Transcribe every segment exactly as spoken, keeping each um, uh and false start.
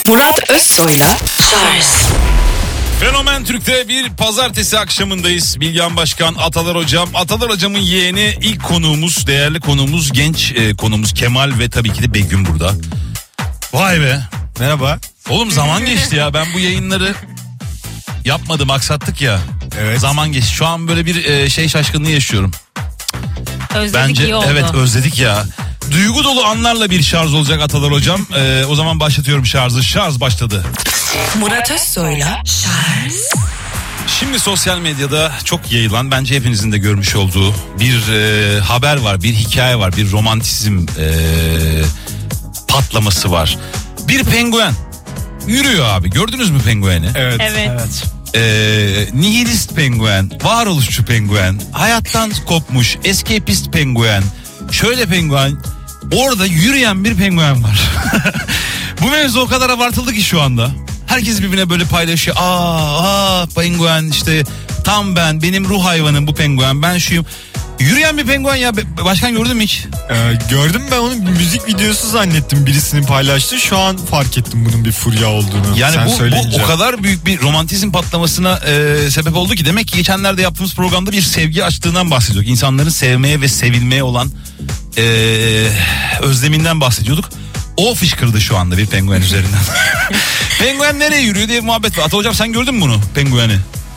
Murat Özsoy'la Charles. Fenomen Türk'te bir pazartesi akşamındayız. Bilgehan Başkan, Atalar Hocam. Atalar Hocam'ın yeğeni, ilk konuğumuz, değerli konuğumuz, genç e, konuğumuz Kemal ve tabii ki de Begüm burada. Vay be. Merhaba. Oğlum zaman geçti ya. Ben bu yayınları yapmadım, aksattık ya. Evet. Zaman geçti. Şu an böyle bir e, şey şaşkınlığı yaşıyorum. Özledik, Bence iyi oldu. evet, özledik ya. Duygu dolu anlarla bir şarj olacak Atalar Hocam. E, o zaman başlatıyorum şarjı. Şarj başladı. Murat Özsoy'la Charles. Şimdi sosyal medyada çok yayılan, bence hepinizin de görmüş olduğu bir e, haber var, bir hikaye var, bir romantizm e, patlaması var. Bir penguen yürüyor abi, gördünüz mü pengueni? Evet. Evet. evet. E, nihilist penguen, varoluşçu penguen, hayattan kopmuş, escapist penguen, şöyle penguen, orada yürüyen bir penguen var. Bu mevzu o kadar abartıldı ki şu anda. Herkes birbirine böyle paylaşıyor. Aa, aa penguen işte tam ben, benim ruh hayvanım bu penguen, ben şuyum. Yürüyen bir penguen ya, başkan gördün mü hiç? Ee, gördüm, ben onun müzik videosu zannettim, birisinin paylaştı. Şu an fark ettim bunun bir furya olduğunu. Yani Sen bu, söyleyince. bu o kadar büyük bir romantizm patlamasına e, sebep oldu ki, demek ki geçenlerde yaptığımız programda bir sevgi açlığından bahsediyorduk. İnsanların sevmeye ve sevilmeye olan e, özleminden bahsediyorduk. O fışkırdı şu anda bir penguen üzerinden. Penguen nereye yürüyor diye bir muhabbet var. Ata Hocam sen gördün mü bunu, pengueni?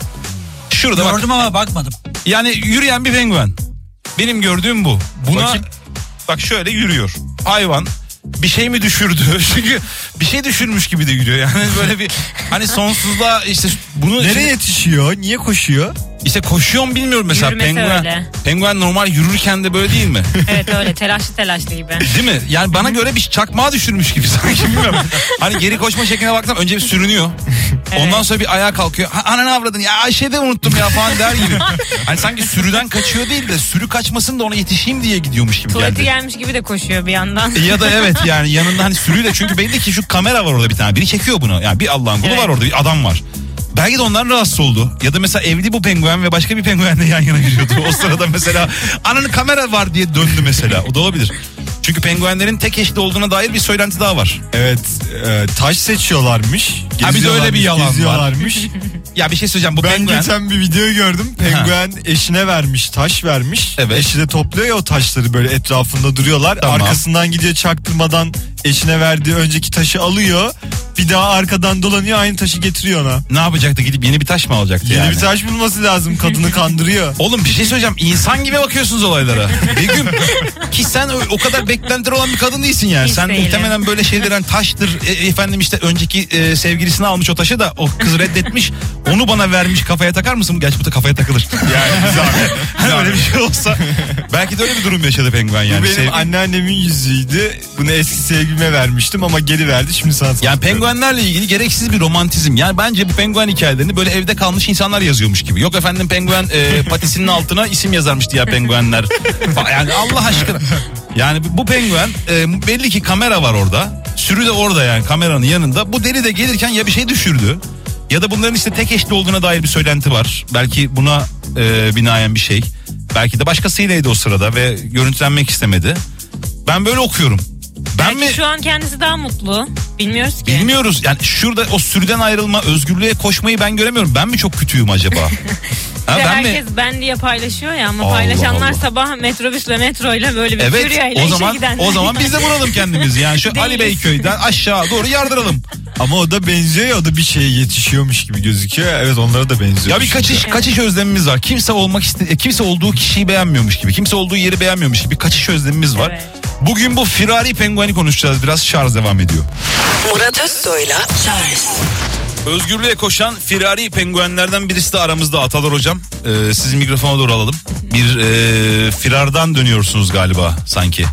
Şurada bak. Gördüm ama bakmadım. Yani yürüyen bir penguen. Benim gördüğüm bu. Buna Bakayım. bak, şöyle yürüyor. Hayvan bir şey mi düşürdü? Çünkü bir şey düşürmüş gibi de yürüyor. Yani böyle bir hani sonsuzluğa işte bunu Nereye şimdi, yetişiyor? Niye koşuyor? işte koşuyor mu bilmiyorum mesela. Yürümesi Penguen. öyle. Penguen normal yürürken de böyle değil mi? Evet öyle telaşlı telaşlı gibi. Değil mi? Yani bana göre bir çakmağa düşürmüş gibi sanki, bilmiyorum. Hani geri koşma şekline baksam önce bir sürünüyor. Ondan Evet. sonra bir ayağa kalkıyor. Ha, ananı avradın ya, Ayşe'de unuttum ya falan der gibi. Hani sanki sürüden kaçıyor değil de sürü kaçmasın da ona yetişeyim diye gidiyormuş gibi Tuvaleti geldi. gelmiş gibi de koşuyor bir yandan. Ya da evet, yani yanında hani sürüyle, çünkü belli ki şu kamera var orada bir tane. Biri çekiyor bunu. Yani bir Allah'ın kulu Evet. var orada, bir adam var. Belki de ondan rahatsız oldu. Ya da mesela evli bu penguen ve başka bir penguenle yan yana yürüyordu. O sırada mesela ananın kamera var diye döndü mesela. O da olabilir. Çünkü penguenlerin tek eşli olduğuna dair bir söylenti daha var. Evet, e, taş seçiyorlarmış. Ha, bir de öyle bir yalan var. geziyorlarmış. Ya bir şey söyleyeceğim, bu Ben penguen... geçen bir video gördüm. Penguen eşine vermiş, taş vermiş. Evet. Eşi de topluyor ya o taşları, böyle etrafında duruyorlar. Tamam. Arkasından gidiyor, çaktırmadan eşine verdiği önceki taşı alıyor. Bir daha arkadan dolanıyor, aynı taşı getiriyor ona. Ne yapacaktı, gidip yeni bir taş mı alacaktı Yeni yani? bir taş bulması lazım, kadını kandırıyor. Oğlum bir şey söyleyeceğim, insan gibi bakıyorsunuz olaylara. Begüm, ki sen o, o kadar beklentileri olan bir kadın değilsin yani. Hiç sen değilim. muhtemelen böyle şeylerin taştır e, efendim işte önceki e, sevgilisini almış o taşı da o kız reddetmiş. Onu bana vermiş, kafaya takar mısın? Gerçi bu da kafaya takılır. Yani bir zahmet. Hani öyle bir şey olsa belki de öyle bir durum yaşadı penguen yani. Bu benim Sevgi- anneannemin yüzüğüydü. Bunu eski sevgilime vermiştim ama geri verdi, şimdi sana Yani satıyorum. penguenlerle ilgili gereksiz bir romantizm. Yani bence bu penguen hikayelerini böyle evde kalmış insanlar yazıyormuş gibi. Yok efendim penguen e, patisinin altına isim yazarmış diğer penguenler. Yani Allah aşkına. Yani bu penguen e, belli ki kamera var orada. Sürü de orada, yani kameranın yanında. Bu deli de gelirken ya bir şey düşürdü, ya da bunların işte tek eşli olduğuna dair bir söylenti var. Belki buna e, binaen bir şey. Belki de başkasıylaydı o sırada ve görüntülenmek istemedi. Ben böyle okuyorum. Ben Belki mi? şu an kendisi daha mutlu. Bilmiyoruz ki. Bilmiyoruz. Yani şurada o sürüden ayrılma, özgürlüğe koşmayı ben göremiyorum. Ben mi çok kötüyüm acaba? Ha, İşte ben herkes mi? ben diye paylaşıyor ya, ama Allah paylaşanlar Allah. sabah metrobüsle metroyla böyle bir Evet. füryeyle O işe zaman gidenler. o zaman biz de vuralım kendimizi. Yani şu Değiliz. Ali Beyköy'den aşağı doğru yardıralım. Ama o da benziyor ya, o da bir şeye yetişiyormuş gibi gözüküyor. Evet, onlara da benziyor. Ya bir kaçış kaçış özlemimiz var. Kimse olmak iste kimse olduğu kişiyi beğenmiyormuş gibi. Kimse olduğu yeri beğenmiyormuş gibi bir kaçış özlemimiz var. Evet. Bugün bu firari pengueni konuşacağız. Biraz şarj devam ediyor. Murat Özsoy'la Charles. Özgürlüğe koşan firari penguenlerden birisi de aramızda, Atalar Hocam. Ee, sizi mikrofona doğru alalım. Bir e, firardan dönüyorsunuz galiba sanki.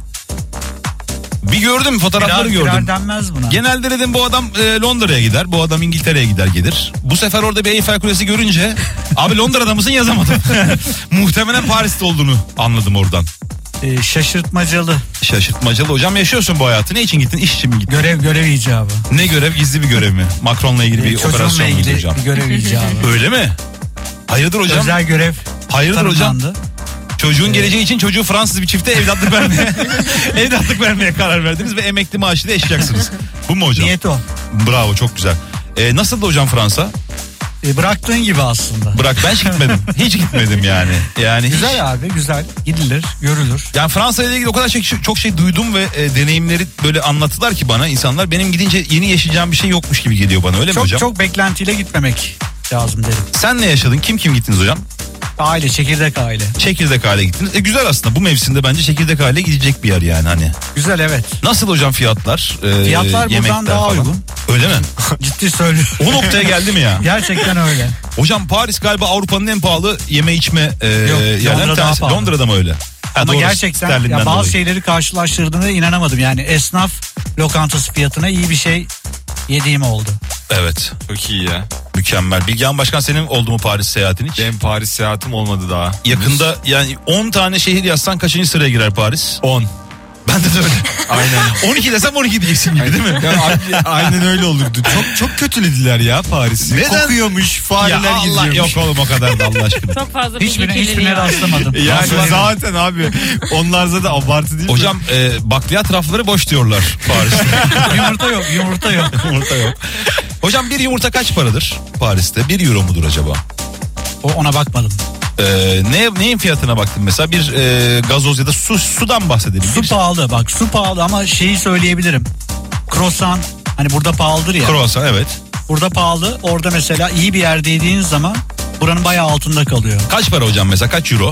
Bir gördüm, fotoğrafları Firar, gördüm. firar denmez buna. Genelde dedim bu adam e, Londra'ya gider, bu adam İngiltere'ye gider gelir. Bu sefer orada bir Eyfel Kulesi görünce abi Londra'da mısın yazamadım. Muhtemelen Paris'te olduğunu anladım oradan. Ee, şaşırtmacalı. Şaşırtmacalı. Hocam yaşıyorsun bu hayatı. Ne için gittin? İş için mi gittin? Görev görev icabı. Ne görev? Gizli bir görev mi? Macron'la ilgili bir Ee, operasyon çocuğumla muydu ilgili hocam? bir görev icabı. Öyle mi? Hayırdır hocam? Özel görev Hayırdır hocam? tanımlandı. Çocuğun geleceği için çocuğu Fransız bir çifte evlatlık vermeye evlatlık vermeye karar verdiniz ve emekli maaşıyla yaşayacaksınız. Bu mu hocam? Niyet o. Bravo, çok güzel. Ee, nasıldı hocam Fransa? E, bıraktığın gibi aslında. Bırak, ben hiç gitmedim. Hiç gitmedim yani. Yani hiç- Güzel abi, güzel. Gidilir, görülür. Yani Fransa ile ilgili o kadar çok, çok şey duydum ve e, deneyimleri böyle anlattılar ki bana insanlar. Benim gidince yeni yaşayacağım bir şey yokmuş gibi geliyor bana, öyle mi Çok hocam? çok beklentiyle gitmemek lazım derim. Sen ne yaşadın? Kim kim gittiniz hocam? Aile, çekirdek aile. Çekirdek aile gittiniz. E güzel aslında, bu mevsimde bence çekirdek aile gidecek bir yer yani hani. Güzel, evet. Nasıl hocam fiyatlar? Ee, Fiyatlar yemekler buradan daha falan? uygun. Öyle mi? Ciddi söylüyorum. O noktaya geldi mi ya? Gerçekten öyle. Hocam Paris galiba Avrupa'nın en pahalı yeme içme e, yerlerinden Londra bir daha tanesi. pahalı. Londra'da mı öyle? Ha, Ama doğru, gerçekten sterlinden ya bazı dolayı. şeyleri karşılaştırdığımda inanamadım. Yani esnaf lokantası fiyatına iyi bir şey yediğim oldu. Evet, Çok iyi ya. mükemmel. Bilgehan Başkan, senin oldu mu Paris seyahatin hiç? Benim Paris seyahatim olmadı daha. Yakında yani on tane şehir yazsan kaçıncı sıraya girer Paris? on. Ben de öyle. Aynen. on iki desem on iki diyeceksin gibi değil mi? Ya abi, aynen öyle olurdu. Çok çok kötülediler ya Paris'i. Neden? Kokuyormuş, fareler Ya Allah, geziyormuş. yok oğlum o kadar da Allah aşkına. Çok fazla bilgi Hiçbirine, kirliliği hiçbirine var. rastlamadım. Yani Rastlamadım. zaten abi onlar zaten abartı değil mi? Hocam e, bakliyat rafları boş diyorlar Paris'te. Yumurta yok, yumurta yok. Yumurta yok. Hocam bir yumurta kaç paradır Paris'te? Bir euro mudur acaba? O, ona bakmadım. Ee, ne neyin fiyatına baktın mesela? Bir e, gazoz ya da su sudan bahsedelim. Su Bir pahalı, bak su pahalı ama şeyi söyleyebilirim. Croissant hani burada pahalıdır ya. Kruvasan, evet. Burada pahalı. Orada mesela iyi bir yerde yediğin zaman buranın bayağı altında kalıyor. Kaç para hocam mesela, kaç euro?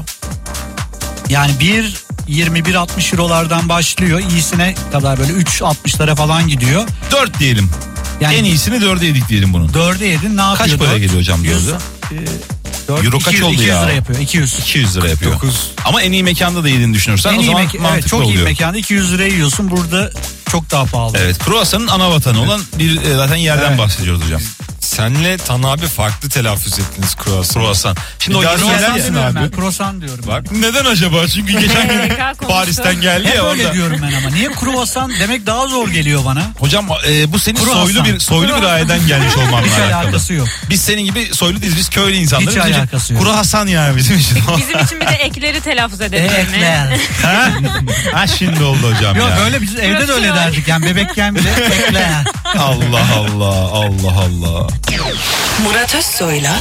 Yani bir yirmi bir altmış eurolardan başlıyor. İyisine kadar böyle üç altmışlara falan gidiyor. dört diyelim. Yani En iyisini dörde yedik diyelim bunun. dörde yedin ne yapıyor? Kaç paraya dört? geliyor hocam yüz, dördü? e, dört, Euro kaç iki yüz, oldu iki yüz ya? lira yapıyor. iki yüz. iki yüz lira yapıyor. dokuz. Ama en iyi mekanda da yediğini düşünürsen En o iyi zaman mekan, mantıklı evet, çok oluyor. iyi mekanda iki yüz liraya yiyorsun. Burada çok daha pahalı. Evet, kruvasanın ana vatanı olan bir e, zaten yerden Evet. bahsediyoruz hocam. Senle Tan abi farklı telaffuz ettiniz kruvasan. Kruvasan. Şimdi Bir o daha yeni söyler yerler misin ya. abi? Ben croissant diyorum. Bak. Neden acaba? Çünkü geçen gün Harika konuştu. Paris'ten geldi Hep ya öyle orada. diyorum ben ama. Niye kruvasan demek daha zor geliyor bana. Hocam e, bu senin Kruvasan. soylu bir soylu bir Kruvasan. aileden gelmiş olmanla Hiç alakalı. alakası yok. Biz senin gibi soylu değiliz. Biz köylü insanlarız. Hiç Bizim için alakası yok. Kuru Hasan yani bizim için. Bizim için bir de ekleri telaffuz edelim. Ekler. ha? ha şimdi oldu hocam Yok ya. böyle biz evde de öyle Profesyonel. derdik. Yani bebekken bile ekler. Allah Allah Allah Allah. Murat Özsoy'la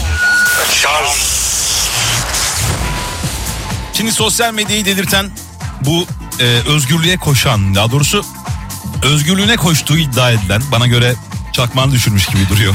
Şimdi sosyal medyayı delirten bu e, özgürlüğe koşan, daha doğrusu özgürlüğüne koştuğu iddia edilen, bana göre çakmağını düşürmüş gibi duruyor.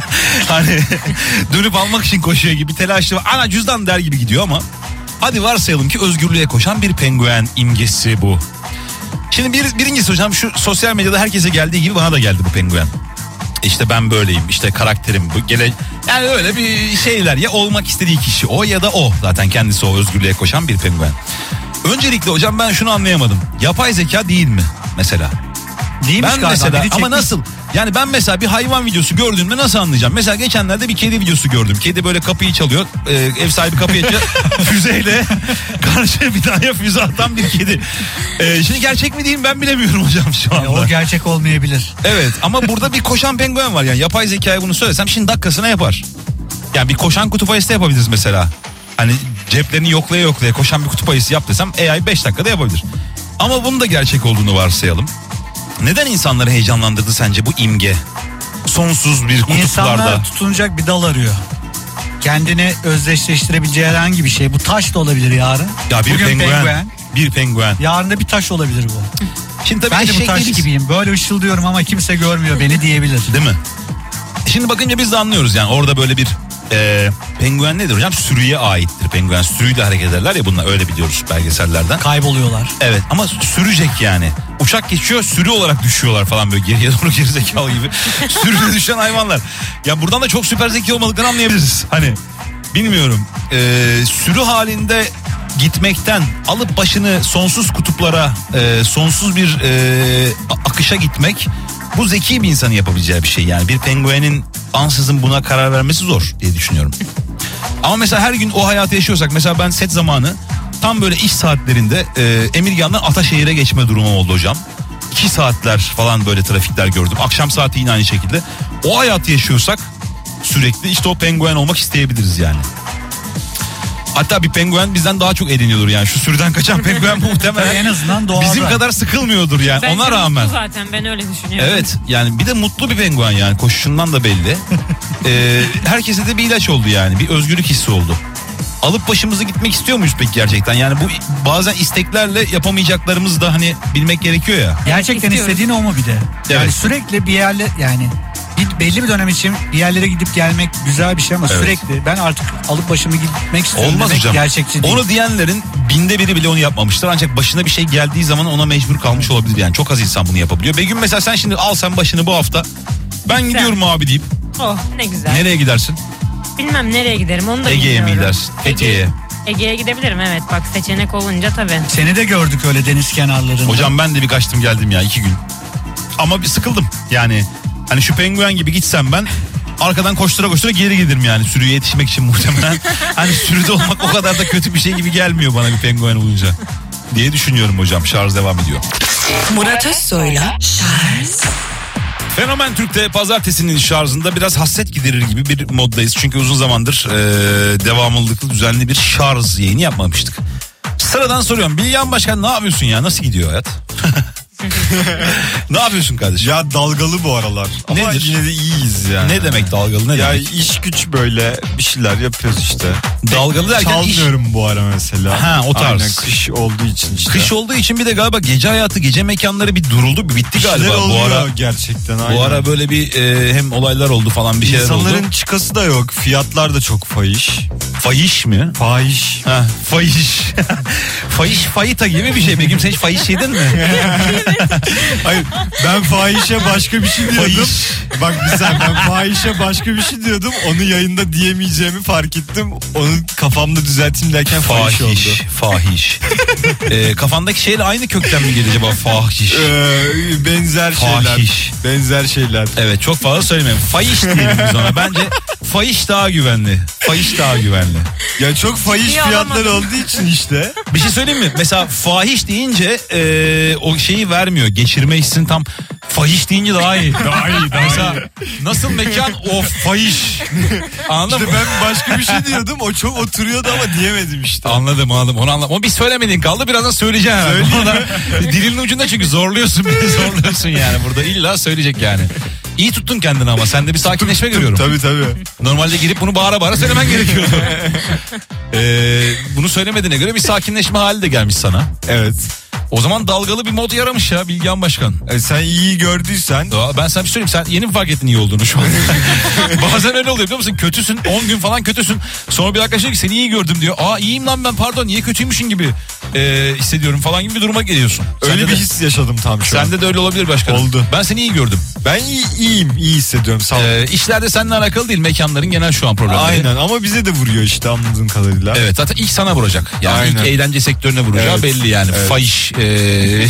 Hani dönüp almak için koşuyor gibi, telaşlı, ana cüzdan der gibi gidiyor ama hadi varsayalım ki özgürlüğe koşan bir penguen imgesi bu. Şimdi bir, birincisi hocam, şu sosyal medyada herkese geldiği gibi bana da geldi bu penguen. İşte ben böyleyim, işte karakterim bu, gele yani öyle bir şeyler, ya olmak istediği kişi o ya da o, zaten kendisi o özgürlüğe koşan bir penguen. Öncelikle hocam ben şunu anlayamadım, yapay zeka değil mi mesela? Değilmiş Ben galiba. mesela Biri ama çekmiş. nasıl? Yani ben mesela bir hayvan videosu gördüğümde nasıl anlayacağım? Mesela geçenlerde bir kedi videosu gördüm. Kedi böyle kapıyı çalıyor. Ee, ev sahibi kapıyı açıyor. Füzeyle karşı binaya füze atan bir kedi. Ee, şimdi gerçek mi değil mi ben bilemiyorum hocam şu anda. E, O gerçek olmayabilir. Evet ama burada bir koşan penguen var yani. Yapay zekaya bunu söylesem şimdi dakikasına yapar. Yani bir koşan kutup ayısı da yapabiliriz mesela. Hani ceplerini yoklaya yoklaya koşan bir kutup ayısı yap desem A I beş dakikada yapabilir. Ama bunun da gerçek olduğunu varsayalım. Neden insanları heyecanlandırdı sence bu imge? Sonsuz bir kutuplarda. İnsanlar tutunacak bir dal arıyor. Kendini özdeşleştirebileceği herhangi bir şey. Bu taş da olabilir yarın. Ya bir Bugün penguen, penguen. Bir penguen. Yarın da bir taş olabilir bu. Şimdi tabii Ben de bu eşek taş değiliz. gibiyim. Böyle ışıldıyorum ama kimse görmüyor beni diyebilir. Değil mi? Şimdi bakınca biz de anlıyoruz yani orada böyle bir e, penguen nedir hocam? Sürüye aittir penguen. Sürüyle hareket ederler ya, bunlar öyle biliyoruz belgesellerden. Kayboluyorlar. Evet ama sürecek yani. Uçak geçiyor, sürü olarak düşüyorlar falan böyle geriye doğru, gerizekalı gibi. Sürüye düşen hayvanlar. Ya buradan da çok süper zeki olmadıklarını anlayabiliriz. Hani bilmiyorum. Ee, sürü halinde gitmekten alıp başını sonsuz kutuplara, e, sonsuz bir e, akışa gitmek, bu zeki bir insanın yapabileceği bir şey yani. Bir penguenin ansızın buna karar vermesi zor diye düşünüyorum. Ama mesela her gün o hayatı yaşıyorsak, mesela ben set zamanı tam böyle iş saatlerinde e, Emirgan'dan Ataşehir'e geçme durumu oldu hocam. İki saatler falan böyle trafikler gördüm. Akşam saati yine aynı şekilde. O hayatı yaşıyorsak sürekli işte o penguen olmak isteyebiliriz yani. Hatta bir penguen bizden daha çok eğleniyordur yani. Şu sürüden kaçan penguen muhtemelen En azından doğada. bizim kadar sıkılmıyordur yani. Bence Ona rağmen. mutlu zaten, ben öyle düşünüyorum. Evet yani bir de mutlu bir penguen yani, koşuşundan da belli. ee, herkese de bir ilaç oldu yani, bir özgürlük hissi oldu. Alıp başımızı gitmek istiyor muyuz peki gerçekten? Yani bu bazen isteklerle yapamayacaklarımızı da hani bilmek gerekiyor ya. Gerçekten İstiyoruz. istediğin o mu bir de? Yani Evet. sürekli bir yerle yani bir, belli bir dönem için bir yerlere gidip gelmek güzel bir şey ama Evet. sürekli ben artık alıp başımı gitmek istiyorum Olmaz demek hocam. gerçekçi değil. Onu diyenlerin binde biri bile onu yapmamıştır. Ancak başına bir şey geldiği zaman ona mecbur kalmış olabilir yani. Çok az insan bunu yapabiliyor. Begüm mesela sen şimdi al sen başını bu hafta. Ben gidiyorum abi deyip Oh ne güzel. nereye gidersin? Bilmem nereye giderim onu da Ege'ye mi bilmiyorum. gidersin? Fethiye'ye. Ege- Ege'ye gidebilirim evet, bak seçenek olunca tabii. Seni de gördük öyle deniz kenarlarında. Hocam ben de bir kaçtım geldim ya iki gün. Ama bir sıkıldım yani. Hani şu penguen gibi gitsem ben arkadan koştura koştura geri gelirim yani sürüye yetişmek için muhtemelen. Hani sürüde olmak o kadar da kötü bir şey gibi gelmiyor bana bir penguen olunca diye düşünüyorum hocam. Şarj devam ediyor. Murat Özsoy'la Fenomen Türk'te pazartesinin şarjında biraz hasret giderir gibi bir moddayız. Çünkü uzun zamandır e, devamlılıklı düzenli bir şarj yayını yapmamıştık. Sıradan soruyorum. Bilgehan Başkan ne yapıyorsun ya? Nasıl gidiyor hayat? Ne yapıyorsun kardeşim? Ya dalgalı bu aralar. Ama Nedir? yine de iyiyiz yani. Ne demek dalgalı, ne Ya demek? iş güç böyle bir şeyler yapıyoruz işte. Dalgalı derken iş... Çalmıyorum bu ara mesela. Ha, o tarz. Aynen, kış olduğu için işte. Kış olduğu için bir de galiba gece hayatı, gece mekanları bir duruldu, bir bitti Bir şeyler galiba bu oluyor ara. gerçekten. Aynen. Bu ara böyle bir e, hem olaylar oldu falan, bir şeyler İnsanların oldu. çıkası da yok. Fiyatlar da çok fahiş. Fahiş mi? Fahiş. Ha, fahiş. Fahiş, fayita gibi bir şey. Begüm sen hiç fahiş yedin mi? Hayır, ben fahişe başka bir şey diyordum. Fahiş. Bak güzel, ben fahişe başka bir şey diyordum. Onu yayında diyemeyeceğimi fark ettim. Onu kafamda düzelteyim derken fahiş, oldu. Fahiş, fahiş. e, kafandaki şeyle aynı kökten mi geliyor acaba fahiş? Ee, benzer şeyler. Fahiş. Benzer şeyler. Evet, çok fazla söylemeyin. Fahiş diyelim biz ona. Bence fahiş daha güvenli. Fahiş daha güvenli. Ya çok fahiş Ciddiye fiyatlar alamadım. olduğu için işte. Bir şey söyleyeyim mi? Mesela fahiş deyince e, o şeyi vermiyor. Geçirme hissini tam. Fahiş deyince daha iyi. Daha iyi, daha Mesela nasıl mekan? Of fahiş. Anladın İşte mı? ben başka bir şey diyordum. O çok oturuyordu ama diyemedim işte. Anladım anladım onu anladım. Ama bir söylemediğin kaldı, birazdan söyleyeceksin herhalde. Söyleyeyim Ona- dilinin ucunda çünkü zorluyorsun beni, zorluyorsun yani burada illa söyleyecek yani. İyi tuttun kendini ama sende bir sakinleşme görüyorum. Tabii tabii. Normalde girip bunu bağıra bağıra söylemen gerekiyordu. ee, bunu söylemediğine göre bir sakinleşme hali de gelmiş sana. Evet. O zaman dalgalı bir mod yaramış ya Bilgehan Başkan. E, sen iyi gördüysen. Ya ben sana bir söyleyeyim, sen yeni mi fark ettin iyi olduğunu şu an? Bazen öyle oluyor biliyor musun? Kötüsün, on gün falan kötüsün. Sonra bir arkadaş diyor ki seni iyi gördüm diyor. Aa iyiyim lan ben, pardon niye kötüymüşün gibi e, hissediyorum falan gibi bir duruma geliyorsun. Öyle Sende bir de, his yaşadım tam şu an. Sende de öyle olabilir başkanım. Oldu. Ben seni iyi gördüm. Ben iyi, iyiyim, iyi hissediyorum sağ ol. Ee, işlerde seninle alakalı değil, mekanların genel şu an problemleri. Aynen ama bize de vuruyor işte anladığım kadarıyla. Evet, zaten ilk sana vuracak. Yani Aynen. ilk eğlence sektörüne vuracağı Evet. belli yani. Evet. Fahiş e,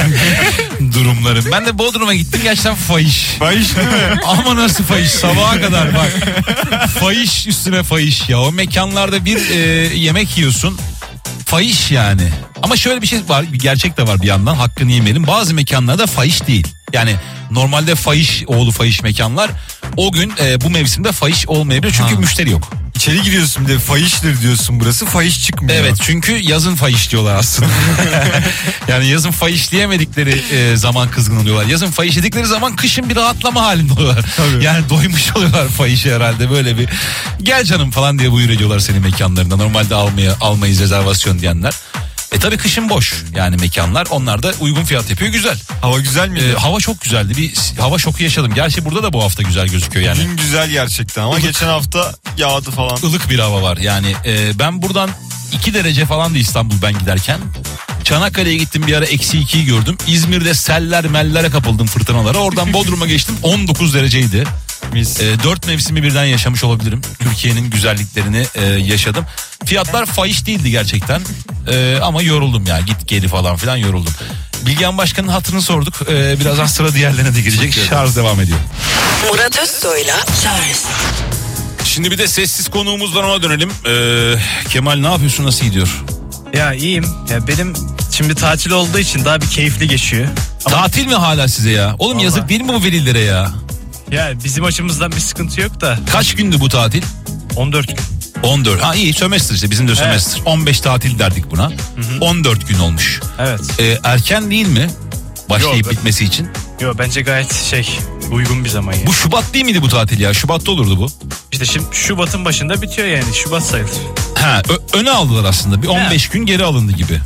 durumların. Ben de Bodrum'a gittim, gerçekten fahiş. Fahiş değil mi? Ama nasıl fahiş, sabaha kadar bak. Fahiş üstüne fahiş ya. O mekanlarda bir e, yemek yiyorsun. Fahiş yani. Ama şöyle bir şey var, bir gerçek de var bir yandan, hakkını yemeyelim. Bazı mekanlarda fahiş değil. Yani normalde fahiş oğlu fahiş mekanlar o gün e, bu mevsimde fahiş olmayabilir çünkü Ha. müşteri yok. İçeri giriyorsun bir de fahiştir diyorsun burası, fahiş çıkmıyor. Evet, çünkü yazın fahiş diyorlar aslında. Yani yazın fahiş diyemedikleri e, zaman kızgın oluyorlar. Yazın fahiş dedikleri zaman kışın bir rahatlama halinde oluyorlar. Tabii. Yani doymuş oluyorlar fahişe herhalde, böyle bir gel canım falan diye buyur ediyorlar senin mekanlarında. Normalde almaya, almayız rezervasyon diyenler. E tabi kışın boş yani mekanlar, onlar da uygun fiyat yapıyor, güzel. Hava güzel miydi? E, hava çok güzeldi, bir hava şoku yaşadım. Gerçi burada da bu hafta güzel gözüküyor yani. Gün güzel gerçekten ama Ilık. geçen hafta yağdı falan. Ilık bir hava var yani. e, ben buradan iki derece falandı İstanbul ben giderken. Çanakkale'ye gittim bir ara, eksi ikiyi gördüm. İzmir'de seller mellere kapıldım, fırtınalara. Oradan Bodrum'a geçtim, on dokuz dereceydi. Mis. E, dört mevsimi birden yaşamış olabilirim. Türkiye'nin güzelliklerini e, yaşadım. Fiyatlar fahiş değildi gerçekten. E, ama yoruldum ya, git geri falan filan yoruldum. Bilgehan Başkan'ın hatırını sorduk. E, birazdan sıra diğerlerine de girecek. Şarj devam ediyor. Murat Özsoy'la Şarj. Şimdi bir de sessiz konuğumuz var, ona dönelim. E, Kemal ne yapıyorsun, nasıl gidiyor? Ya iyiyim. Ya benim şimdi tatil olduğu için daha bir keyifli geçiyor. Ama Tatil mi hala size ya? Oğlum Vallahi. yazık değil mi bu velilere ya? ya bizim açımızdan bir sıkıntı yok da Kaç gündü bu tatil? on dört gün. on dört. Ha iyi, sömestr işte, bizim de sömestr. Evet. on beş tatil derdik buna. Hı hı. on dört gün olmuş. Evet. Ee, erken değil mi? Başlayıp Yok. bitmesi için. Yo, bence gayet şey uygun bir zaman yani. Bu Şubat değil miydi bu tatil ya? Şubat'ta olurdu bu. İşte şimdi Şubat'ın başında bitiyor yani. Şubat sayılır. Ha, ö- öne aldılar aslında. Bir on beş gün geri alındı gibi.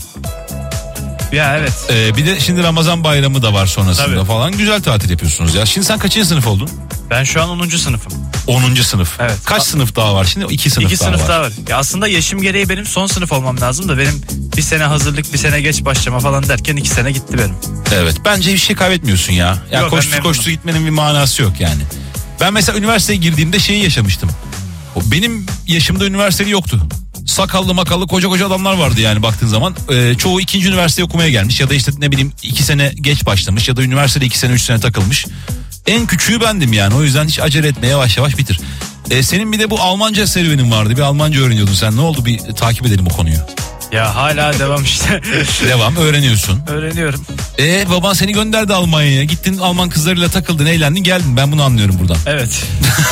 Ya evet. Ee, bir de şimdi Ramazan bayramı da var sonrasında Tabii. falan. Güzel tatil yapıyorsunuz ya. Şimdi sen kaçıncı sınıf oldun? Ben şu an onuncu sınıfım. onuncu sınıf. Evet. Kaç A- sınıf daha var şimdi? İki sınıf İki daha sınıf var. daha var. Ya aslında yaşım gereği benim son sınıf olmam lazım da benim bir sene hazırlık, bir sene geç başlama falan derken iki sene gitti benim. Evet. Bence bir şey kaybetmiyorsun ya. Ya Yok, ben koştur memnunum. koştur gitmenin bir manası yok yani. Ben mesela üniversiteye girdiğimde şeyi yaşamıştım. O benim yaşımda üniversiteli yoktu. Sakallı makallı koca koca adamlar vardı yani baktığın zaman. Ee, çoğu ikinci üniversite okumaya gelmiş ya da işte ne bileyim iki sene geç başlamış ya da üniversitede iki sene üç sene takılmış. En küçüğü bendim yani, o yüzden hiç acele etme, yavaş yavaş bitir. Ee, senin bir de bu Almanca serüvenin vardı, bir Almanca öğreniyordun sen, ne oldu, bir takip edelim o konuyu. Ya hala devam işte. Devam, öğreniyorsun. Öğreniyorum. Ee, baban seni gönderdi Almanya'ya, gittin Alman kızlarıyla takıldın, eğlendin, geldin, ben bunu anlıyorum buradan. Evet.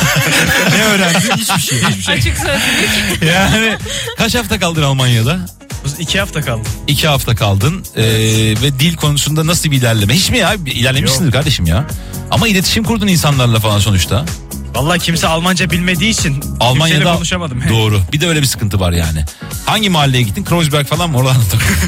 Ne öğrendin? Hiçbir şey. Hiçbir şey. Açık sözlülük. Yani kaç hafta kaldın Almanya'da? iki hafta kaldı. İki hafta kaldın. Ee, ve dil konusunda nasıl bir ilerleme? Hiç mi ya? İlerlemişsindir Yok. kardeşim ya. Ama iletişim kurdun insanlarla falan sonuçta. Vallahi kimse Almanca bilmediği için kimseyle Almanya'da konuşamadım. doğru. Bir de öyle bir sıkıntı var yani. Hangi mahalleye gittin? Kreuzberg falan mı? Oradan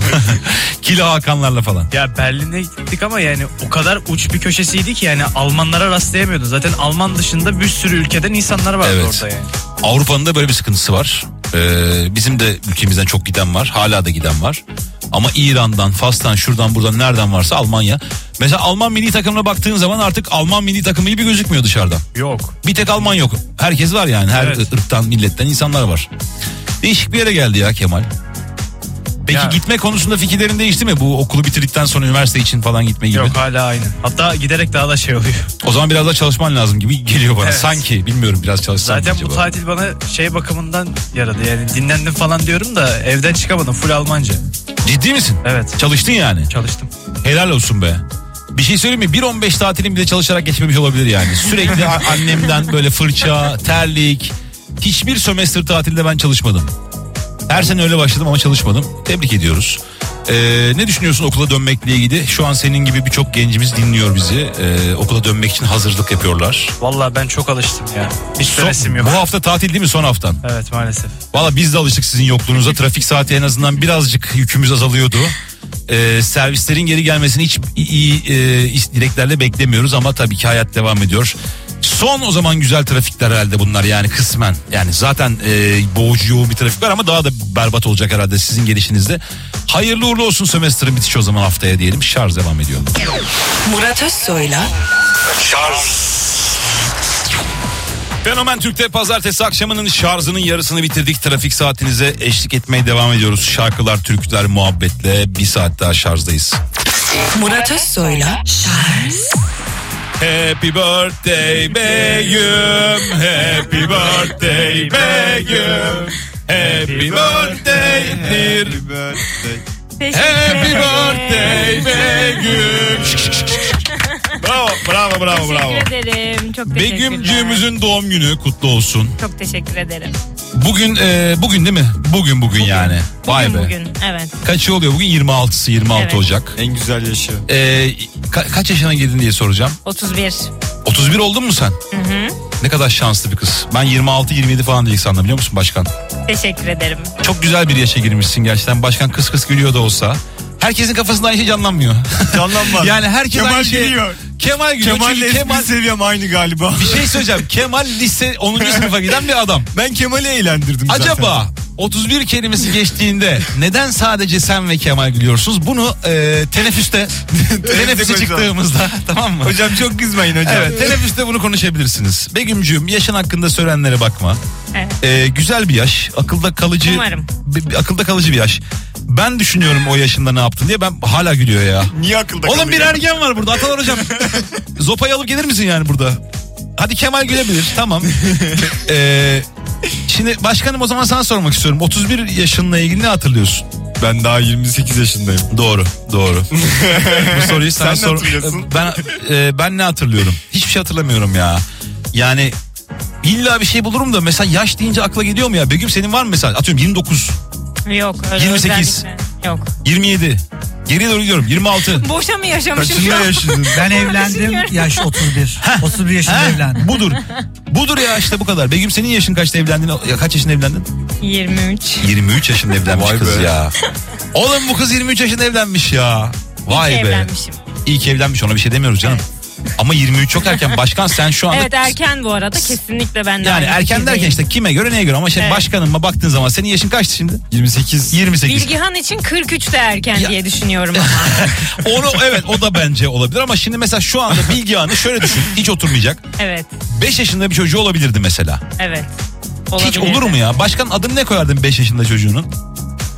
Kilo Hakanlarla falan. Ya Berlin'e gittik ama yani o kadar uç bir köşesiydi ki yani Almanlara rastlayamıyordun. Zaten Alman dışında bir sürü ülkeden insanlar vardı Evet. orada yani. Avrupa'nın da böyle bir sıkıntısı var. Ee, bizim de ülkemizden çok giden var. Hala da giden var. Ama İran'dan, Fas'tan, şuradan buradan nereden varsa Almanya. Mesela Alman milli takımına baktığın zaman artık Alman milli takımı gibi gözükmüyor dışarıdan. Yok. Bir tek Alman yok. Herkes var yani. Her Evet. ırktan, milletten insanlar var. Değişik bir yere geldi ya Kemal. Peki Ya. gitme konusunda fikirlerin değişti mi? Bu okulu bitirdikten sonra üniversite için falan gitme gibi. Yok, hala aynı. Hatta giderek daha da şey oluyor. O zaman biraz da çalışman lazım gibi geliyor bana. Evet. Sanki bilmiyorum, biraz çalışsam Zaten acaba. bu tatil bana şey bakımından yaradı. Yani dinlendim falan diyorum da evden çıkamadım. Full Almanca. Ciddi misin? Evet. Çalıştın yani. Çalıştım. Helal olsun be. Bir şey söyleyeyim mi? bir on beş tatilin bile çalışarak geçmemiş olabilir yani. Sürekli a- annemden böyle fırça, terlik. Hiçbir sömestr tatilde ben çalışmadım. Her sene öyle başladım ama çalışmadım. Tebrik ediyoruz. Ee, ne düşünüyorsun okula dönmekle ilgili? Şu an senin gibi birçok gencimiz dinliyor bizi. Ee, okula dönmek için hazırlık yapıyorlar. Vallahi ben çok alıştım ya. Hiç Son- stresim yok. bu hafta tatil değil mi, son haftan? Evet, maalesef. Valla biz de alıştık sizin yokluğunuza. Trafik saati en azından birazcık yükümüz azalıyordu. Ee, servislerin geri gelmesini hiç iyi e, dileklerle beklemiyoruz ama tabii ki hayat devam ediyor. Son o zaman güzel trafikler herhalde bunlar yani kısmen. Yani zaten e, boğucu yoğun bir trafik var ama daha da berbat olacak herhalde sizin gelişinizde. Hayırlı uğurlu olsun sömestrin bitişi o zaman haftaya diyelim. Şarj devam ediyor. Murat Özsoy'la Fenomen Türk'te pazartesi akşamının şarjının yarısını bitirdik. Trafik saatinize eşlik etmeye devam ediyoruz. Şarkılar, türküler, muhabbetle bir saat daha şarjdayız. Murat Özsoy'la Happy birthday Begüm, happy birthday Begüm, happy birthday dear, happy birthday Begüm. Bravo, bravo, bravo, bravo. Teşekkür ederim. Çok teşekkürler. Begümcüğümüzün doğum günü kutlu olsun. Çok teşekkür ederim. Bugün e, bugün değil mi? Bugün bugün yani. Vay Bugün be. bugün evet. Kaçı oluyor bugün? yirmi altısı, yirmi altı Evet. Ocak. En güzel yaşı. E, ka- kaç yaşına girdin diye soracağım. otuz bir. otuz bir oldun mu sen? Hı hı. Ne kadar şanslı bir kız. Ben yirmi altı yirmi yedi falan diye sandım, biliyor musun başkan? Teşekkür ederim. Çok güzel bir yaşa girmişsin gerçekten. Başkan kıs kıs gülüyor da olsa. Herkesin kafasında aynı şey canlanmıyor. Canlanmaz. Yani herkes Kemal aynı şey. gülüyor. Kemal gülüyor. Kemal'le Çünkü espri Kemal... seviyem aynı galiba. Bir şey söyleyeceğim. Kemal lise onuncu sınıfa giden bir adam. Ben Kemal'i eğlendirdim zaten. Acaba otuz bir kelimesi geçtiğinde neden sadece sen ve Kemal gülüyorsunuz? Bunu e, teneffüste teneffüse konuşalım. çıktığımızda, tamam mı? Hocam çok kızmayın hocam. Evet, teneffüste bunu konuşabilirsiniz. Begümcüğüm, yaşın hakkında söylenenlere bakma. Evet. Ee, güzel bir yaş, akılda kalıcı. Umarım. bir- bir akılda kalıcı bir yaş. Ben düşünüyorum o yaşında ne yaptın diye, ben hala gülüyor ya. Niye akılda Oğlum bir kalıyor? ergen var burada, Atalar hocam. Zopayı alıp gelir misin yani burada? Hadi Kemal gülebilir, tamam. Ee, şimdi başkanım, o zaman sana sormak istiyorum. otuz bir yaşınla ilgili ne hatırlıyorsun? Ben daha yirmi sekiz yaşındayım. Doğru, doğru. Bu soruyu sana Sen ne sor. hatırlıyorsun? Ben e, ben ne hatırlıyorum? Hiçbir şey hatırlamıyorum ya. Yani illa bir şey bulurum da mesela yaş deyince akla geliyor mu ya? Begüm senin var mı mesela? Atıyorum yirmi dokuz, Yok öyle yirmi sekiz. özellikle. Yok. yirmi yedi. Geriye doğru gidiyorum. yirmi altı. Boşa mı yaşamışım şu Kaçında an? yaşadın? Ben evlendim Düşünüyorum. yaş otuz bir. otuz bir yaşında Heh, evlendim. budur. Budur ya işte bu kadar. Begüm senin yaşın kaçta evlendin? Ya kaç yaşında evlendin? yirmi üç. yirmi üç yaşında evlenmiş Vay kız be. ya. Oğlum bu kız yirmi üç yaşında evlenmiş ya. Vay İyi ki be. evlenmişim. İyi ki evlenmiş, ona bir şey demiyoruz canım. Ama yirmi üç çok erken. Başkan sen şu anda... Evet erken bu arada kesinlikle ben de Yani aynı erken fikirdeyim. derken işte kime göre neye göre ama şey Evet. başkanıma baktığın zaman senin yaşın kaçtı şimdi? yirmi sekiz. yirmi sekiz. Bilgihan için kırk üç de erken Ya- diye düşünüyorum ama. Onu evet o da bence olabilir ama şimdi mesela şu anda Bilgehan'ı şöyle düşün, hiç oturmayacak. Evet. beş yaşında bir çocuğu olabilirdi mesela. Evet. Hiç Olabilirdi. olur mu ya? Başkan adını ne koyardın beş yaşında çocuğunun? Ee,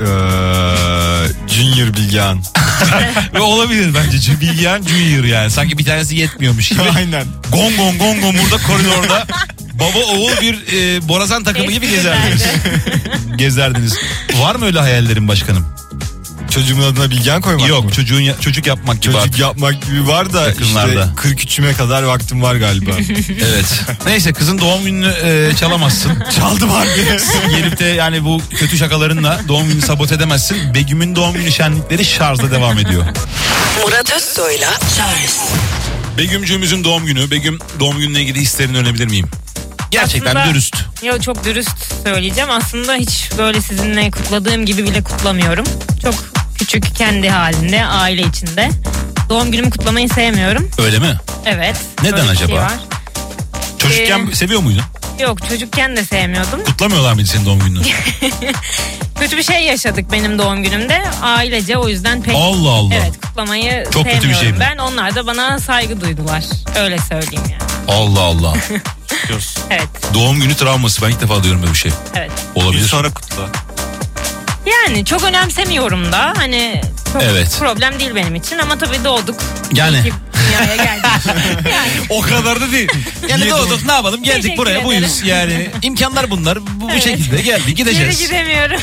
Junior Bilgehan. Ve olabilir bence. Çünkü Bilgehan Junior yani. Sanki bir tanesi yetmiyormuş gibi. Aynen. Gong gong gong gong burada koridorda. Baba oğul bir e, borazan takımı gibi gezerdiniz. Gezerdiniz. Var mı öyle hayallerin başkanım? Çocuğumun adına Bilgehan koymak Yok mı? çocuğun ya- çocuk yapmak gibi Çocuk artık. yapmak gibi var da Yakınlarda. işte kırk üçüme kadar vaktim var galiba. Evet. Neyse kızın doğum gününü e, çalamazsın. Çaldım abi. Gelip de yani bu kötü şakalarınla doğum gününü sabote edemezsin. Begüm'ün doğum günü şenlikleri şarjda devam ediyor. Murat Özsoy'la Charles Begümcüğümüzün doğum günü. Begüm doğum gününe ilgili hislerini öğrenebilir miyim? Gerçekten Aslında- dürüst. Yo çok dürüst söyleyeceğim. Aslında hiç böyle sizinle kutladığım gibi bile kutlamıyorum. Çok küçük kendi halinde aile içinde. Doğum günümü kutlamayı sevmiyorum. Öyle mi? Evet. Neden böyle bir acaba? şey var. Çocukken Ee, seviyor muydun? Yok çocukken de sevmiyordum. Kutlamıyorlar mıydı senin doğum gününü? Kötü bir şey yaşadık benim doğum günümde. Ailece o yüzden pek Allah Allah. evet kutlamayı Çok kötü bir sevmiyorum şey mi? ben. Onlar da bana saygı duydular. Öyle söyleyeyim yani. Allah Allah. Evet. Doğum günü travması, ben ilk defa duyuyorum böyle bir şey. Evet. Olabilir. Sonra kutla. Yani çok önemsemiyorum da hani çok Evet. problem değil benim için ama tabii doğduk. Yani. İyi ki dünyaya geldik. yani O kadar da değil. Yani Niye doğduk ne yapalım geldik Teşekkür buraya ederim. buyuz. Yani imkanlar bunlar. Bu, bu Evet. şekilde geldik geri gideceğiz. gidemiyorum.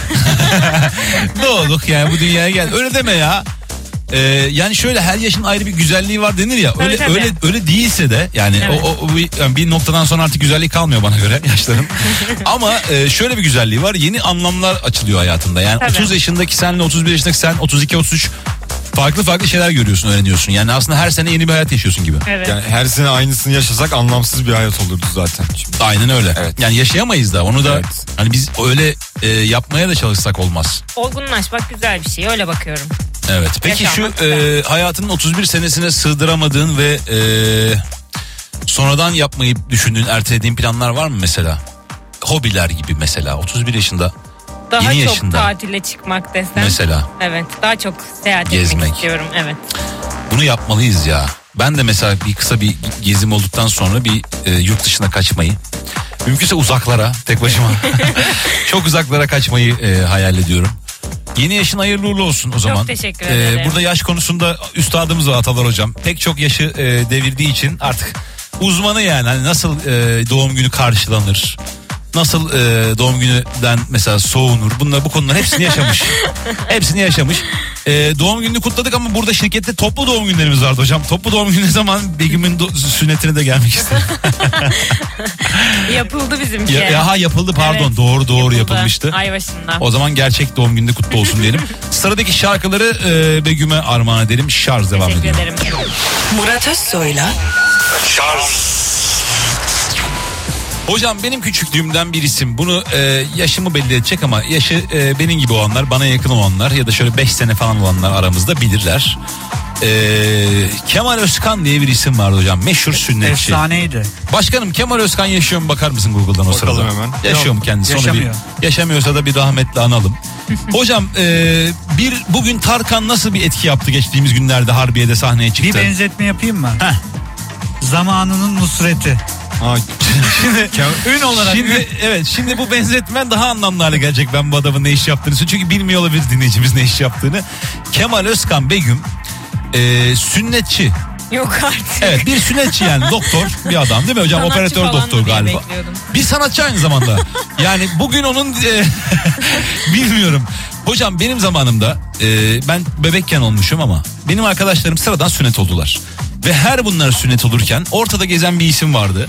Doğduk yani bu dünyaya gel. Öyle deme ya. Ee, yani şöyle her yaşın ayrı bir güzelliği var denir ya. Tabii, öyle tabii. öyle öyle değilse de yani Evet. o, o, o bir, yani bir noktadan sonra artık güzelliği kalmıyor bana göre yaşların. Ama e, şöyle bir güzelliği var. Yeni anlamlar açılıyor hayatında. Yani Tabii. otuz yaşındaki senle otuz bir yaşındaki sen, otuz iki otuz üç farklı farklı şeyler görüyorsun, öğreniyorsun. Yani aslında her sene yeni bir hayat yaşıyorsun gibi. Evet. Yani her sene aynısını yaşasak anlamsız bir hayat olurdu zaten. Şimdi. Aynen öyle. Evet. Yani yaşayamayız da onu da Evet. hani biz öyle e, yapmaya da çalışsak olmaz. Olgunlaşmak güzel bir şey. Öyle bakıyorum. Evet. Peki Yaşanmak şu e, hayatının otuz bir senesine sığdıramadığın ve e, sonradan yapmayı düşündüğün, ertelediğin planlar var mı mesela? Hobiler gibi mesela otuz bir yaşında Daha Yeni çok yaşında. tatile çıkmak desem. mesela. Evet. Daha çok seyahat Gezmek. etmek istiyorum. Evet. Bunu yapmalıyız ya. Ben de mesela bir kısa bir gezim olduktan sonra bir e, yurt dışına kaçmayı, mümkünse uzaklara tek başıma çok uzaklara kaçmayı e, hayal ediyorum. Yeni yaşın hayırlı uğurlu olsun o zaman. teşekkür ederim. burada yaş konusunda üstadımız var Atalar hocam. Pek çok yaşı e, devirdiği için artık uzmanı yani. Hani nasıl e, doğum günü karşılanır? Nasıl e, doğum gününden mesela soğunur? Bunlar bu konuların hepsini yaşamış. hepsini yaşamış. E, doğum gününü kutladık ama burada şirkette toplu doğum günlerimiz vardı hocam. Toplu doğum günü ne zaman Begüm'ün do- sünnetine de gelmek istedim. Yapıldı bizimki. ya, ya ha, yapıldı pardon. Evet, doğru doğru yapıldı. yapılmıştı. Ay başında. O zaman gerçek doğum gününde kutlu olsun diyelim. Sıradaki şarkıları e, Begüm'e armağan edelim. Şarj devam Teşekkür ediyor. ederim. Murat Özsoy'la Hocam benim küçüklüğümden bir isim. Bunu e, yaşımı belli edecek ama yaşı e, benim gibi olanlar, bana yakın olanlar ya da şöyle beş sene falan olanlar aramızda bilirler. E, Kemal Özkan diye bir isim vardı hocam. Meşhur sünnetçi. Efsaneydi. Başkanım Kemal Özkan yaşıyor mu, bakar mısın Google'dan o Bakalım sırada? hemen. Yaşıyor Yok, mu kendisi? Onu yaşamıyor. bir, yaşamıyorsa da bir rahmetle analım. Hocam e, bir bugün Tarkan nasıl bir etki yaptı geçtiğimiz günlerde Harbiye'de sahneye çıktı? Bir benzetme yapayım mı? Heh. Zamanının Nusret'i. Ha, Ün olarak. Şimdi, evet şimdi bu benzetmen daha anlamlı hale gelecek ben bu adamın ne iş yaptığını. Çünkü bilmiyor olabilir dinleyicimiz ne iş yaptığını. Kemal Özkan Begüm e, sünnetçi. Yok artık. Evet bir sünnetçi yani doktor bir adam değil mi hocam? Sanatçı Operatör falan doktor mı diye galiba. bekliyordum. Bir sanatçı aynı zamanda. Yani bugün onun e, bilmiyorum. Hocam benim zamanımda e, ben bebekken olmuşum ama benim arkadaşlarım sıradan sünnet oldular. Ve her bunlar sünnet olurken ortada gezen bir isim vardı.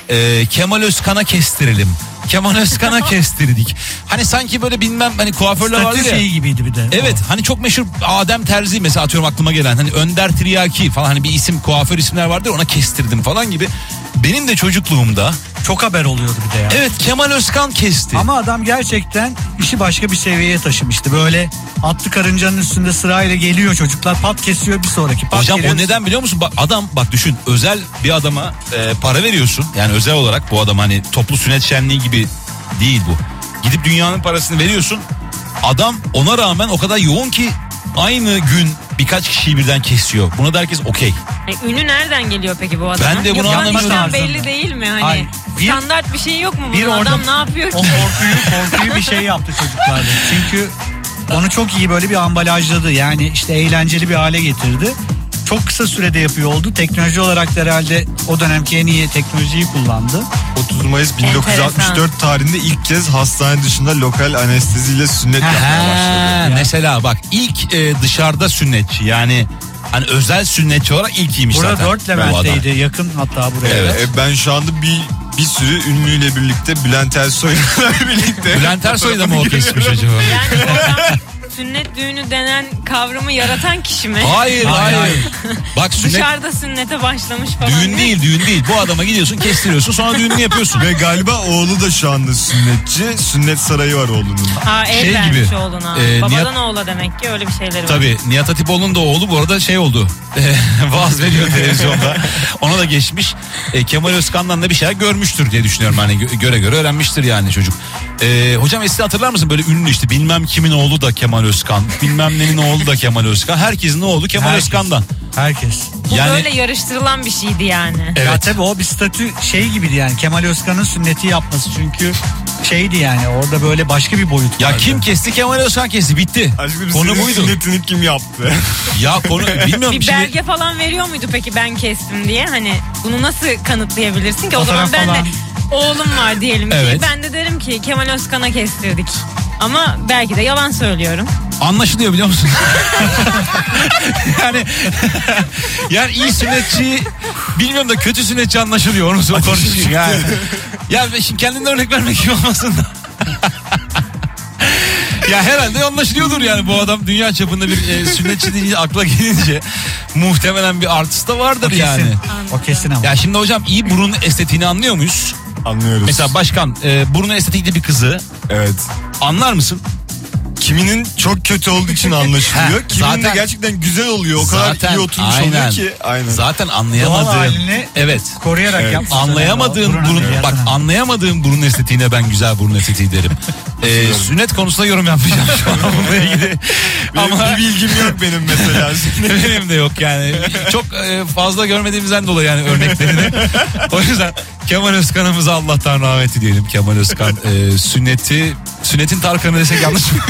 Ee, Kemal Özkan'a kestirelim. Kemal Özkan'a kestirdik. Hani sanki böyle bilmem hani kuaförler vardı Statü ya. şeyi gibiydi bir de. Evet hani çok meşhur Adem Terzi mesela atıyorum aklıma gelen. Hani Önder Tiryaki falan hani bir isim kuaför isimler vardır ona kestirdim falan gibi. Benim de çocukluğumda. Çok haber oluyordu bir de ya. Evet Kemal Özkan kesti. Ama adam gerçekten işi başka bir seviyeye taşımıştı. Böyle atlı karıncanın üstünde sırayla geliyor çocuklar, pat kesiyor bir sonraki. Pat Hocam geliyor. o neden biliyor musun? Bak adam bak düşün özel bir adama e, para veriyorsun. Yani özel olarak bu adam hani toplu sünnet şenliği gibi değil bu. Gidip dünyanın parasını veriyorsun. Adam ona rağmen o kadar yoğun ki aynı gün birkaç kişiyi birden kesiyor. Buna da herkes okey. E, ünü nereden geliyor peki bu adamın? Ben de bunu Yapılan anlamıyorum. işlem belli değil mi? Hani Hayır, bir- standart bir şey yok mu? bir Bunun orada- adam ne yapıyor ki? O korkuyu, korkuyu bir şey yaptı çocuklarda. Çünkü onu çok iyi böyle bir ambalajladı. Yani işte eğlenceli bir hale getirdi. Çok kısa sürede yapıyor oldu. Teknoloji olarak da herhalde o dönemki en iyi teknolojiyi kullandı. otuz Mayıs bin dokuz yüz altmış dört tarihinde ilk kez hastane dışında lokal anesteziyle sünnet yapmaya başladı. Ha, mesela bak ilk e, dışarıda sünnetçi yani hani özel sünnetçi olarak ilkiymiş Burada zaten. dört Levent'teydi, yakın hatta buraya. Evet. E, ben şu anda bir bir sürü ünlüyle birlikte Bülent Ersoy'la birlikte. Bülent Ersoy da mı o kesmiş acaba? Yani bu adam sünnet düğünü denen kavramı yaratan kişi mi? Hayır Hayır, hayır. Bak sünnet Dışarıda sünnete başlamış falan. düğün değil düğün değil. Bu adama gidiyorsun kestiriyorsun sonra düğününü yapıyorsun. Ve galiba oğlu da şu anda sünnetçi. Sünnet sarayı var oğlunun. Aa, el Şey vermiş gibi, oğluna. e, Babadan Nihat- oğula demek ki öyle bir şeyleri var. Tabii Nihat Hatipoğlu'nun da oğlu bu arada şey oldu. Vaaz veriyor televizyonda. Ona da geçmiş. E, Kemal Özkan'dan da bir şeyler görmüştür diye düşünüyorum. Hani gö- göre göre öğrenmiştir yani çocuk. E, hocam eskiden hatırlar mısın böyle ünlü işte bilmem kimin oğlu da Kemal Özkan. Bilmem nenin oğlu da Kemal Özkan. Herkesin oğlu Kemal Herkes. Özkan'dan. Herkes. Bu Yani- böyle yarıştırılan bir şeydi yani. Ya Evet. tabii o bir statü şey gibiydi yani. Kemal Özkan'ın sünneti yapması çünkü şeydi yani orada böyle başka bir boyut Ya vardı. kim kesti? Kemal Özkan kesti. Bitti. Aşkım Konu senin buydu. sünnetini kim yaptı? Ya konu bilmiyorum Bir şimdi. belge falan veriyor muydu peki ben kestim diye? Hani bunu nasıl kanıtlayabilirsin ki? O Fotoğraf zaman ben falan. de oğlum var diyelim ki. Evet. Ben de derim ki Kemal Özkan'a kestirdik. Ama belki de yalan söylüyorum. Anlaşılıyor biliyor musun? yani yani iyi sünnetçi bilmiyorum da kötü sünnetçi anlaşılıyor onu sonra konuşayım yani. Ya ben şimdi kendimden örnek vermek gibi olmasın da. Ya herhalde anlaşılıyordur yani bu adam dünya çapında bir e, sünnetçi deyince akla gelince muhtemelen bir artist da vardır O kesin. yani. O kesin ama. Ya şimdi hocam iyi burun estetiğini anlıyor muyuz? Anlıyoruz. Mesela başkan e, burun estetiğinde bir kızı Evet. anlar mısın? Kiminin çok kötü olduğu için anlaşılıyor. Ha, Kiminin zaten- de gerçekten güzel oluyor. O kadar Zaten, iyi oturmuş aynen. oluyor ki. Aynen. Zaten Doğal anlayamadığım. halini Evet. koruyarak Evet. yapmışlar. Anlayamadığım Burun burun, ameliyatını. bak anlayamadığım burun estetiğine ben güzel burun estetiği derim. Ee, sünnet konusunda yorum yapmayacağım şu an bununla ilgili. Benim Ama bir bilgim yok benim mesela. benim de yok yani. Çok e, fazla görmediğimizden dolayı yani örneklerini. O yüzden Kemal Özkan'ımıza Allah'tan rahmeti diyelim. Kemal Özkan e, sünneti, sünnetin Tarkan'ı desek yanlış mı?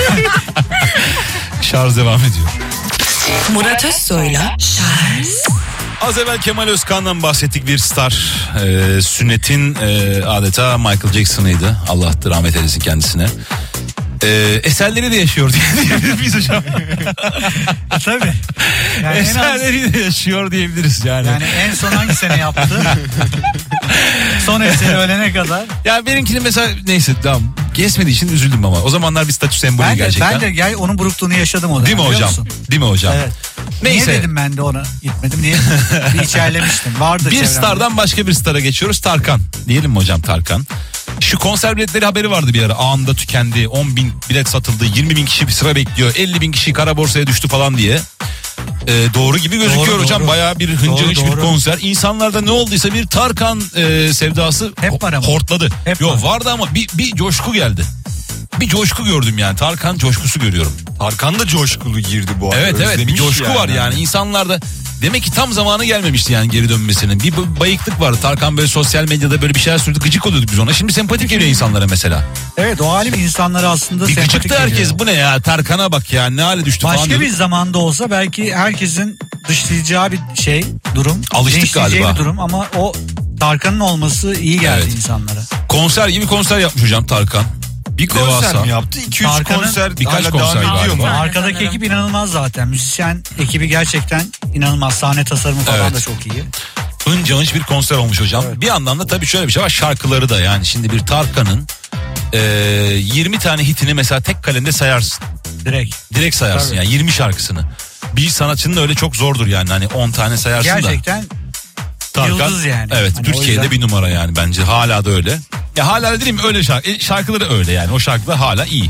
Şarj devam ediyor. Murat Özsoy'la Az evvel Kemal Özkan'dan bahsettik, bir star. Ee, sünnetin e, adeta Michael Jackson'ıydı. Allah rahmet eylesin kendisine. Ee, eserleri de yaşıyor diye diyebilir miyiz hocam? Tabii. Yani en, az, Eserleri de yaşıyor diyebiliriz yani. yani en son hangi sene yaptı? Son eseri ölene kadar. Ya benimkini mesela neyse tamam. Kesmediği için üzüldüm ama. O zamanlar bir statü sembolü Ben de, gerçekten. ben de gel onun burukluğunu yaşadım o dönem. Değil mi biliyor hocam? musun? Değil mi hocam? Evet. Neyse. Niye dedim ben de ona gitmedim? Niye? Bir içerlemiştim. Vardı Bir çevremde. stardan başka bir stara geçiyoruz. Tarkan. Diyelim mi hocam Tarkan? Şu konser biletleri haberi vardı bir ara. Anında tükendi. on bin bilet satıldı. yirmi bin kişi bir sıra bekliyor. elli bin kişi kara borsaya düştü falan diye. Ee, doğru gibi gözüküyor Doğru, hocam. doğru. Bayağı bir hınca Doğru, hınç bir doğru. konser. İnsanlarda ne olduysa bir Tarkan e, sevdası Hep ho- var ama. hortladı. Hep Yok var. vardı ama bir, bir coşku geldi. Bir coşku gördüm yani. Tarkan coşkusu görüyorum. Tarkan da coşkulu girdi bu arada. Evet evet bir Özlemiş coşku var yani. İnsanlarda demek ki tam zamanı gelmemişti yani geri dönmesinin. Bir b- bayıklık vardı. Tarkan böyle sosyal medyada böyle bir şeyler sürdü. Gıcık oluyorduk biz ona. Şimdi sempatik geliyor insanlara mesela. Evet, o halim insanlara aslında Bir sempatik gıcıktı herkes. geliyor. Bu ne ya? Tarkan'a bak ya. Ne hale düştü falan Başka diyorduk. bir zamanda olsa belki herkesin dışlayacağı bir şey, durum. Alıştık Linçleyeceği galiba. bir durum ama o Tarkan'ın olması iyi geldi Evet. insanlara. Konser gibi konser yapmış hocam Tarkan. Bir konser Devasa. mi yaptı? iki üç Tarkan'ın konser birkaç hala konser devam ediyor mu? galiba. Arkadaki sanırım. ekip inanılmaz zaten. Müzisyen ekibi gerçekten inanılmaz. Sahne tasarımı falan Evet. da çok iyi. hınca hınç bir konser olmuş hocam. Evet. Bir yandan da tabii şöyle bir şey var, şarkıları da yani şimdi bir Tarkan'ın e, yirmi tane hitini mesela tek kalemde sayarsın. Direkt. Direkt sayarsın tabii. Yani yirmi şarkısını. Bir sanatçının öyle çok zordur yani hani on tane sayarsın gerçekten da. Gerçekten Tarkan, yıldız yani. Evet hani Türkiye'de yüzden... bir numara yani bence hala da öyle. Ya hala da değil mi öyle şarkı, e, şarkıları öyle yani o şarkılar hala iyi.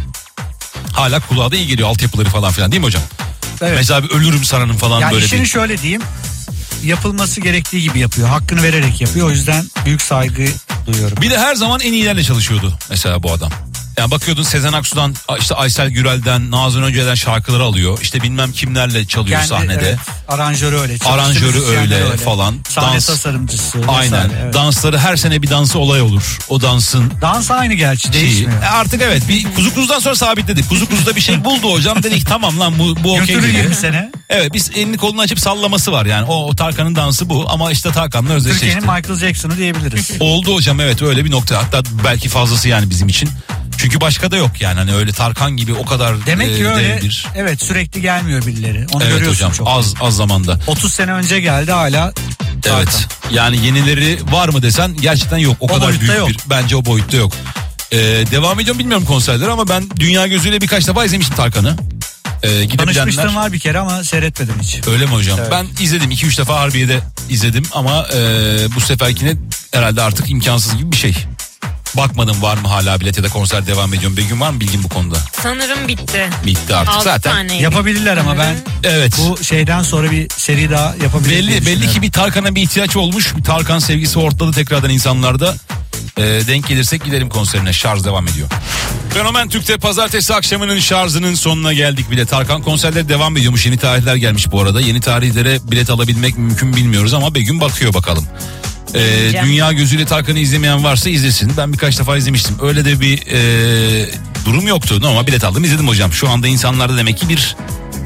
Hala kulağa da iyi geliyor altyapıları falan filan değil mi hocam? Evet. Mesela bir Ölürüm Sana'nın falan yani böyle işini bir. şöyle diyeyim, yapılması gerektiği gibi yapıyor. Hakkını vererek yapıyor. O yüzden büyük saygı duyuyorum. Bir de her zaman en iyilerle çalışıyordu mesela bu adam. Yani bakıyordun Sezen Aksu'dan, işte Aysel Gürel'den, Nazan Önce'den şarkıları alıyor. İşte bilmem kimlerle çalıyor kendi, sahnede. Evet, aranjörü öyle. Aranjörü öyle, öyle falan. Sahne dans, tasarımcısı. Aynen. Vesaire, evet. Dansları her sene bir dansı olay olur. O dansın. Dans aynı gerçi değişmiyor. E artık evet bir kuzu kuzudan sonra sabitledik. Kuzu kuzuda bir şey buldu hocam. Dedik tamam lan bu, bu okey gibi. yirmi sene. Evet biz elini kolunu açıp sallaması var yani. O, o Tarkan'ın dansı bu ama işte Tarkan'la özdeşleşti. Türkiye'nin Michael Jackson'ı diyebiliriz. Oldu hocam evet öyle bir nokta. Hatta belki fazlası yani bizim için. Çünkü başka da yok yani hani öyle Tarkan gibi o kadar demek ki e, öyle bir... evet sürekli gelmiyor birileri onu evet görüyorsun hocam, çok. az az zamanda. otuz sene önce geldi hala Tarkan. Evet yani yenileri var mı desen gerçekten yok o, o kadar büyük yok. Bir bence o boyutta yok. Ee, devam ediyorum bilmiyorum konserleri ama ben dünya gözüyle birkaç defa izlemiştim Tarkan'ı. Ee, Tanışmıştım var bir kere ama seyretmedim hiç. Öyle mi hocam? Evet. Ben izledim iki üç defa Harbiye'de izledim ama e, bu seferkine herhalde artık imkansız gibi bir şey. Bakmadım var mı hala bilet ya da konser devam ediyor mu? Begüm var mı bilgin bu konuda? Sanırım bitti. Bitti artık zaten. Yapabilirler ama ben evet. Bu şeyden sonra bir seri daha yapabilirler. Belli belli ki bir Tarkan'a bir ihtiyaç olmuş. Bir Tarkan sevgisi ortladı tekrardan insanlarda. E, denk gelirsek gidelim konserine. Şarj devam ediyor. Fenomen Türk'te pazartesi akşamının şarjının sonuna geldik bile. Tarkan konserleri devam ediyormuş. Yeni tarihler gelmiş bu arada. Yeni tarihlere bilet alabilmek mümkün bilmiyoruz ama Begüm bakıyor bakalım. Ee, dünya gözüyle Tarkan'ı izlemeyen varsa izlesin. Ben birkaç defa izlemiştim. Öyle de bir e, durum yoktu. Normal bilet aldım izledim hocam. Şu anda insanlarda demek ki bir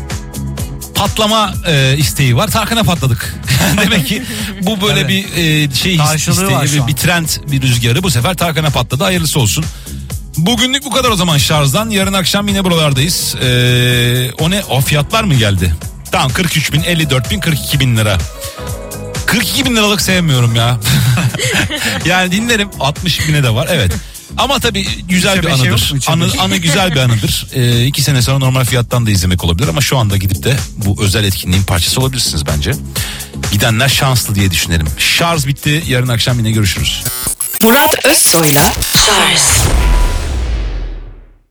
patlama e, isteği var. Tarkan'a patladık. Demek ki bu böyle evet. bir e, şey isteği, bir trend, bir rüzgarı bu sefer Tarkan'a patladı. Hayırlısı olsun. Bugünlük bu kadar o zaman şarjdan. Yarın akşam yine buralardayız. Ee, o ne? O fiyatlar mı geldi? Tamam kırk üç bin, elli dört bin, kırk iki bin lira. kırk iki bin liralık sevmiyorum ya. Yani dinlerim altmış bine de var evet. Ama tabii güzel bir anıdır. Anı, anı güzel bir anıdır. Ee, iki sene sonra normal fiyattan da izlemek olabilir ama şu anda gidip de bu özel etkinliğin parçası olabilirsiniz bence. Gidenler şanslı diye düşünelim. Şarj bitti. Yarın akşam yine görüşürüz. Murat Özsoy'la Şarj.